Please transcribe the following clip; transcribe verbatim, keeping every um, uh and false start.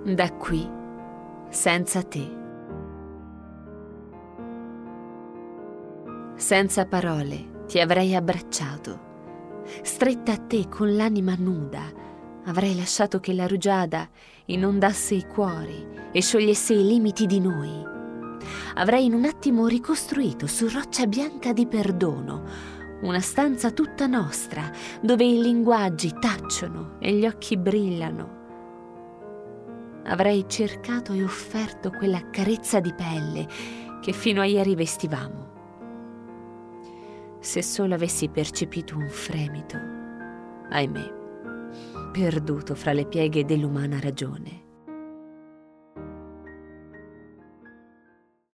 Da qui, senza te. Senza parole ti avrei abbracciato, stretta a te con l'anima nuda, avrei lasciato che la rugiada inondasse i cuori e sciogliesse i limiti di noi. Avrei in un attimo ricostruito su roccia bianca di perdono una stanza tutta nostra, dove i linguaggi tacciono e gli occhi brillano. Avrei cercato e offerto quella carezza di pelle che fino a ieri vestivamo. Se solo avessi percepito un fremito, ahimè, perduto fra le pieghe dell'umana ragione.